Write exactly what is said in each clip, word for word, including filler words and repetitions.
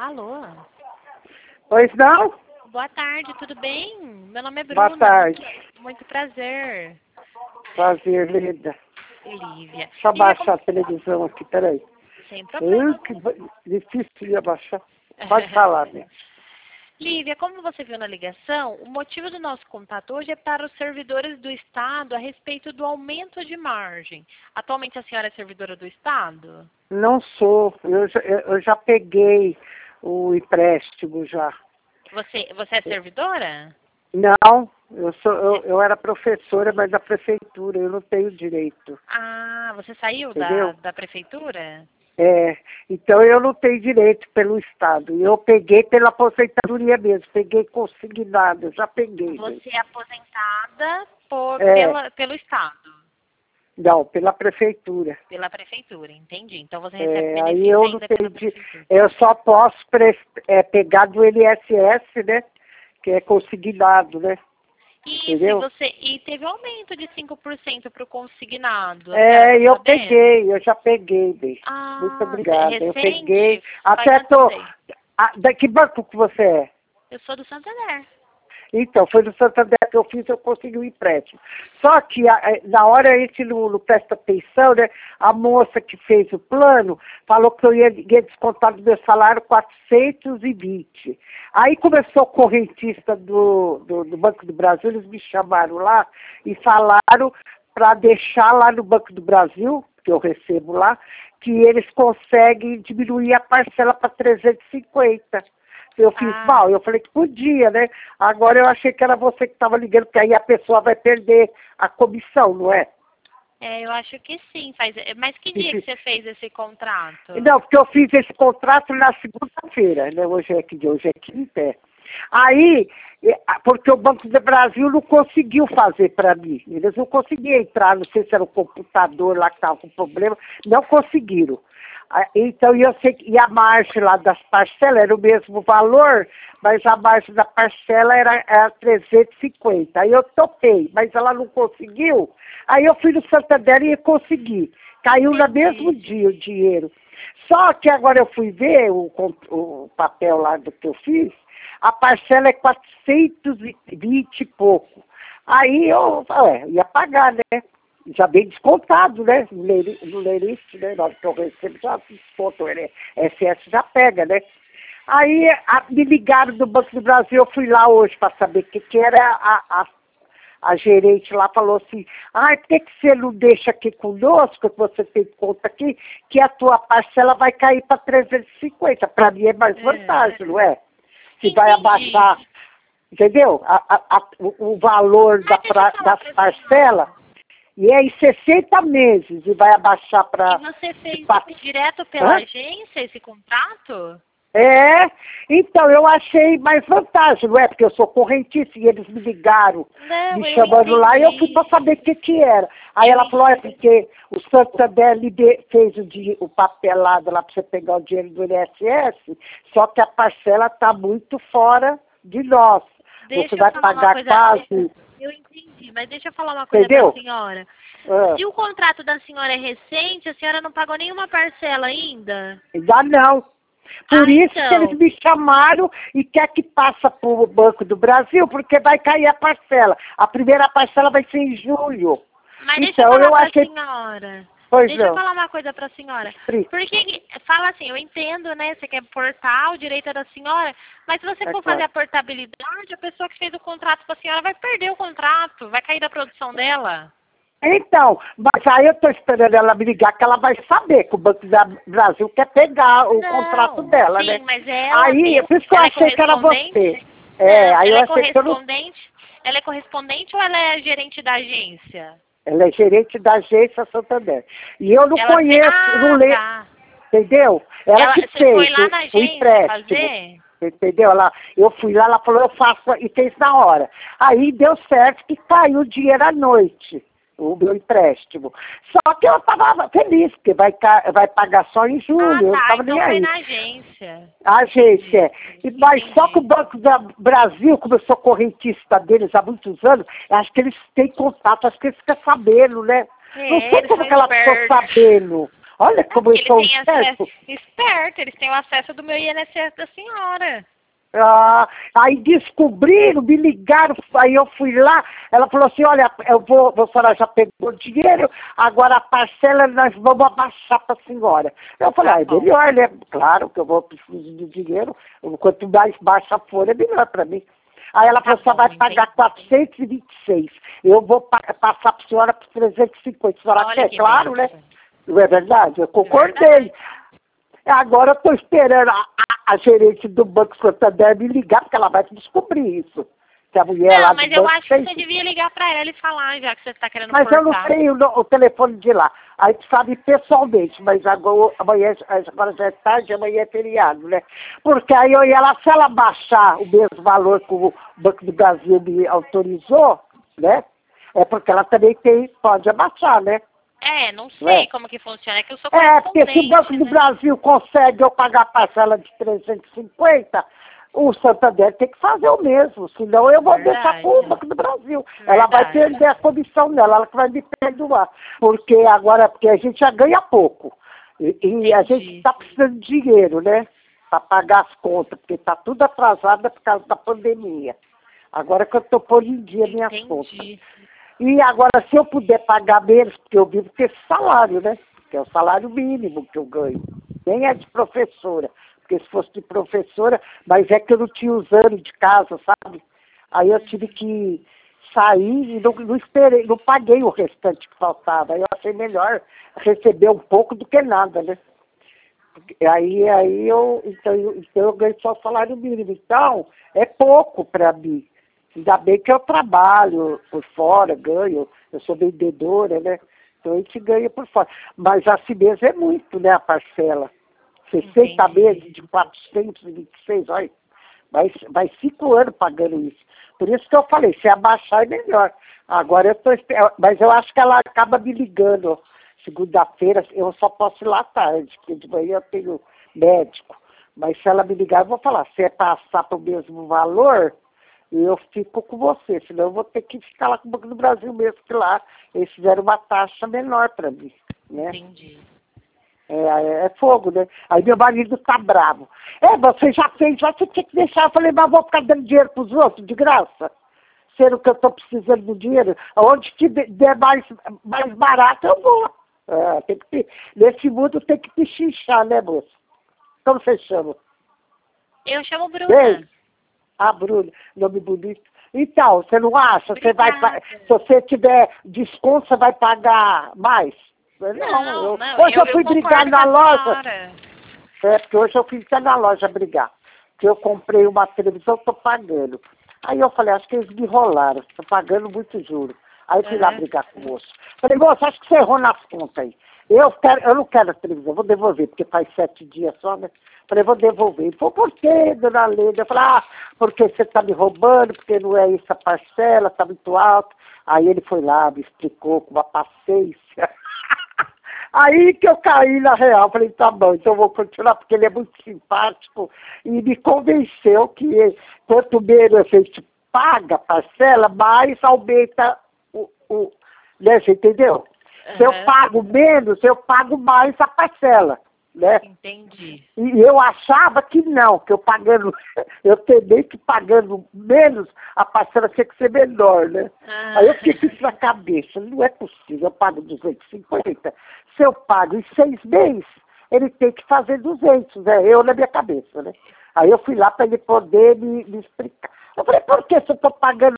Alô? Pois não? Boa tarde, tudo bem? Meu nome é Bruna. Boa tarde. Muito, muito prazer. Prazer, Lida. Lívia. Deixa eu Lívia, abaixar como... a televisão aqui, peraí. Sem problema. Uh, que ba- difícil de abaixar. Pode falar, né? Lívia, como você viu na ligação, o motivo do nosso contato hoje é para os servidores do Estado a respeito do aumento de margem. Atualmente a senhora é servidora do Estado? Não sou. Eu já, eu já peguei o empréstimo já. Você, você é servidora? Não, eu, sou, eu, eu era professora, mas da prefeitura, eu não tenho direito. Ah, você saiu Entendeu? da, da prefeitura? É, então eu não tenho direito pelo Estado. Eu peguei pela aposentadoria mesmo, peguei consignado, eu já peguei. Você é aposentada por, É. pela, pelo Estado? Não, pela prefeitura. Pela prefeitura, entendi. Então você recebe É, benefício aí eu não ainda tenho pela di- prefeitura. eu só posso pres- é, pegar do I N S S, né? Que é consignado, né? Isso, Entendeu? e, você, e teve um aumento de cinco por cento para o consignado. a É, senhora tá eu sabendo? peguei, eu já peguei, bem. Ah, Muito obrigada. Eu recente? peguei. Faz Até quanto tô. tempo? Ah, da que banco que você é? Eu sou do Santander. Então, foi no Santander que eu fiz, eu consegui um empréstimo. Só que a- a- na hora a gente não, não presta atenção, né? A moça que fez o plano falou que eu ia, ia descontar do meu salário quatrocentos e vinte. Aí começou o correntista do, do, do Banco do Brasil, eles me chamaram lá e falaram para deixar lá no Banco do Brasil, que eu recebo lá, que eles conseguem diminuir a parcela para trezentos e cinquenta. Eu fiz Ah. mal, eu falei que podia, né? Agora eu achei que era você que estava ligando, porque aí a pessoa vai perder a comissão, não é? É, eu acho que sim. Faz... Mas que dia que você fez esse contrato? Não, porque eu fiz esse contrato na segunda-feira, né? Hoje é que dia? Hoje é quinta. É. Aí, é, porque o Banco do Brasil não conseguiu fazer para mim. Eles não conseguiam entrar, não sei se era o computador lá que estava com problema, não conseguiram. Ah, então, eu sei que e a margem lá das parcelas era o mesmo valor, mas a margem da parcela era, era trezentos e cinquenta. Aí eu topei, mas ela não conseguiu. Aí eu fui no Santander e consegui. Caiu no mesmo dia o dinheiro. Só que agora eu fui ver o, o papel lá do que eu fiz, a parcela é quatrocentos e vinte e pouco. Aí eu ué, ia pagar, né? Já bem descontado, né? No leiri- no leiriste, né? Na hora que eu recebo, já desconto. O S S já pega, né? Aí a, me ligaram do Banco do Brasil, eu fui lá hoje para saber o que, que era a, a, a gerente lá, falou assim, ah, por que, que você não deixa aqui conosco, que você tem conta aqui, que a tua parcela vai cair para trezentos e cinquenta. Para mim é mais vantagem, não é? Se vai abaixar, entendeu? A, a, a, o, o valor da, pra, das parcelas. E é em sessenta meses e vai abaixar para... E você fez direto pela Hã? agência esse contrato? É, então eu achei mais vantagem, não é? Porque eu sou correntista e eles me ligaram, não, me chamando lá e eu fui para saber o que que era. Aí eu ela entendi. falou, é porque o Santander libe- fez o, di- o papelado lá para você pegar o dinheiro do I N S S, só que a parcela está muito fora de nós. Deixa você vai pagar coisa, quase... Eu entendi, mas deixa eu falar uma coisa para a senhora. Ah. Se o contrato da senhora é recente, a senhora não pagou nenhuma parcela ainda? Ainda não. Por ah, isso então. que eles me chamaram e quer que passa para o Banco do Brasil, porque vai cair a parcela. A primeira parcela vai ser em julho. Mas então, deixa eu falar eu para a achei... senhora. Pois Deixa não. eu falar uma coisa para a senhora. Sim. Porque, fala assim, eu entendo, né, você quer portar o direito da senhora, mas se você É for claro. fazer a portabilidade, a pessoa que fez o contrato para a senhora vai perder o contrato, vai cair da produção dela. Então, mas aí eu estou esperando ela me ligar, que ela vai saber que o Banco do Brasil quer pegar o não, contrato dela, sim, né? mas ela aí, mesmo, por isso que eu ela é achei que era você. É, não, aí ela eu é achei que eu não... correspondente, ela é correspondente ou ela é gerente da agência? Ela é gerente da agência Santander. E eu não ela conheço, ah, não lembro. Tá. Entendeu? Ela, ela que você fez foi lá o, na o agência empréstimo. fazer? Entendeu? Ela, eu fui lá, ela falou, eu faço, e fez na hora. Aí deu certo que caiu o dinheiro à noite, o meu empréstimo. Só que eu estava feliz, porque vai, vai pagar só em julho, ah, tá, eu não estava então nem foi aí. na agência. A agência. E, mas Entendi. só que o Banco do Brasil, como eu sou correntista deles há muitos anos, acho que eles têm contato, acho que eles ficam sabendo, né? É, não sei como que ela ficou espertos. sabendo. Olha como Eles eu sou têm esperto. acesso, esperto, eles têm o acesso do meu I N S S da senhora. Ah, aí descobriram, me ligaram, aí eu fui lá, ela falou assim, olha, eu vou, a senhora já pegou o dinheiro, agora a parcela nós vamos abaixar para a senhora. Eu falei, Tá ah, é bom. melhor, né? Claro que eu vou precisar de dinheiro, quanto mais baixa for, é melhor para mim. Aí ela Tá falou, só bom, vai pagar entendi. quatrocentos e vinte e seis. Eu vou pa passar para a senhora por trezentos e cinquenta. A senhora Olha quer? que Claro, né? benção. Não é verdade? Eu É concordei. verdade. Agora eu estou esperando a, a, a gerente do Banco Santander me ligar, porque ela vai descobrir isso. Que a mulher lá Não, do mas eu banco acho que fez você isso. devia ligar pra ela e falar, já que você tá querendo Mas eu não cortar. tenho no- o telefone de lá. Aí tu sabe pessoalmente, mas agora, amanhã, agora já é tarde, amanhã é feriado, né? Porque aí eu ia lá, se ela baixar o mesmo valor que o Banco do Brasil me autorizou, né? É porque ela também tem, pode abaixar, né? É, não Não é? sei como que funciona, é que eu sou É, porque se o Banco correspondente, do né? Brasil consegue eu pagar a parcela de trezentos e cinquenta, o Santander tem que fazer o mesmo, senão eu vou deixar com o Verdade. Banco do Brasil. Ela vai Verdade. perder a comissão dela, ela que vai me perdoar. Porque agora, porque a gente já ganha pouco. E, e a gente Entendi. está precisando de dinheiro, né? Para pagar as contas, porque está tudo atrasado por causa da pandemia. Agora que eu estou pondo em dia minhas contas. Entendi. E agora, se eu puder pagar menos, porque eu vivo com esse salário, né? Que é o salário mínimo que eu ganho. Nem é de professora. Porque se fosse de professora, mas é que eu não tinha os anos de casa, sabe? Aí eu tive que sair e não, não esperei, não paguei o restante que faltava. Aí eu achei melhor receber um pouco do que nada, né? Aí, aí eu, então, eu, então eu ganho só o salário mínimo. Então, é pouco para mim. Ainda bem que eu trabalho por fora, ganho, eu sou vendedora, né? Então a gente ganha por fora. Mas assim mesmo é muito, né, a parcela. sessenta Entendi. meses de quatrocentos e vinte e seis, olha, vai, vai cinco anos pagando isso. Por isso que eu falei, se abaixar é melhor. Agora eu estou esperando, mas eu acho que ela acaba me ligando. Segunda-feira, eu só posso ir lá à tarde, porque de manhã eu tenho médico. Mas se ela me ligar, eu vou falar, se é passar para o mesmo valor, eu fico com você, senão eu vou ter que ficar lá com o Banco do Brasil mesmo, que lá eles fizeram uma taxa menor para mim, né? Entendi. É, é, é fogo, né? Aí meu marido tá bravo. É, você já fez, já você tinha que deixar. Eu falei, mas vou ficar dando dinheiro pros outros, de graça. Sendo que eu tô precisando do dinheiro. Onde que de- der mais, mais barato, eu vou. É, tem que, nesse mundo tem que pechinchar, né, moça? Como você chama? Eu chamo Bruna. Bem? Ah, Bruno, nome bonito. Então, você não acha? Você vai, pa- Obrigada. se você tiver desconto, você vai pagar mais? Não, Não, eu, não, hoje eu, eu eu fui brigar concordo com na a loja. senhora. É, porque hoje eu fui até na loja brigar. Que eu comprei uma televisão, estou pagando. Aí eu falei, acho que eles me enrolaram, estou pagando muito juro. Aí eu fui lá Aham. brigar com o moço. Falei, moço, acho que você errou nas contas aí. Eu, quero, eu não quero a televisão, vou devolver, porque faz sete dias só, né? Falei, vou devolver. Ele falou, por quê, dona Leda? Eu falei, ah, porque você está me roubando, porque não é essa parcela, está muito alta. Aí ele foi lá, me explicou com uma paciência. Aí que eu caí na real, falei, tá bom, então eu vou continuar, porque ele é muito simpático e me convenceu que quanto menos a gente paga a parcela, mais aumenta o, o né, você entendeu? Se eu Aham. pago menos, eu pago mais a parcela, né? Entendi. E eu achava que não, que eu pagando, eu temei que pagando menos, a parcela tinha que ser menor, né? Ah. Aí eu fiquei com isso na cabeça, não é possível, eu pago duzentos e cinquenta. Se eu pago em seis meses, ele tem que fazer duzentos, né? Eu na minha cabeça, né? Aí eu fui lá para ele poder me, me explicar. Eu falei, por que se eu estou pagando?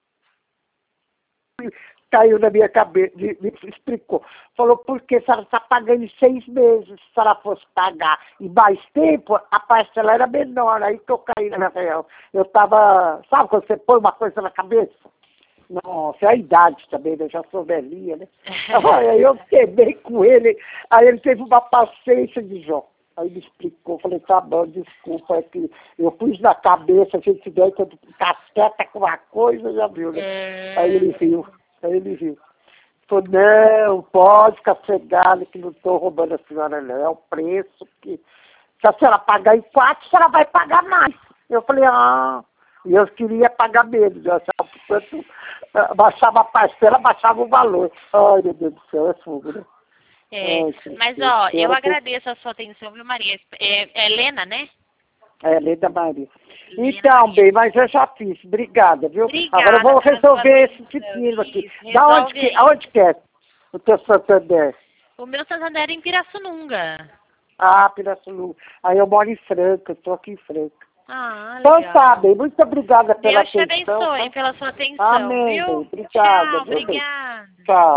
Caiu na minha cabeça, me, me explicou. Falou, porque a senhora está pagando em seis meses. Se a senhora fosse pagar em mais tempo, a parcela era menor. Aí que eu caí na real. Eu estava, sabe quando você põe uma coisa na cabeça? Nossa, é a idade também, né? Eu já sou velhinha, né? Aí eu queimei com ele, aí ele teve uma paciência de Jó. Aí me explicou, falei, tá bom, desculpa, é que eu pus na cabeça, a gente vê quando casqueta com uma coisa, já viu, né? Aí ele viu, aí ele viu. Falou, não, pode ficar cegado que não estou roubando a senhora, não, é o preço que, se a senhora pagar em quatro, a senhora vai pagar mais. Eu falei, ah, e eu queria pagar menos, eu achava que quanto baixava a parcela, baixava o valor. Ai, meu Deus do céu, é fogo, né? É, Ai, mas, Cristina, ó, eu senhora tem- agradeço a sua atenção, viu, Maria? É, é Helena, né? É, Leda Maria. Helena Então, Maria. bem, mas eu já fiz. Obrigada, viu? Obrigada Agora eu vou pela sua resolver esse atenção. pepino aqui. Isso, Da onde resolve que, aí. aonde que é o teu Santander? O meu Santander é em Pirassununga. Ah, Pirassununga. Aí eu moro em Franca, eu tô aqui em Franca. Ah, Então legal. tá, bem, muito obrigada pela Deus te atenção. abençoe Tá? pela sua atenção, Amém, viu? bem, obrigada. Tchau, Viu, bem? obrigada. Tchau.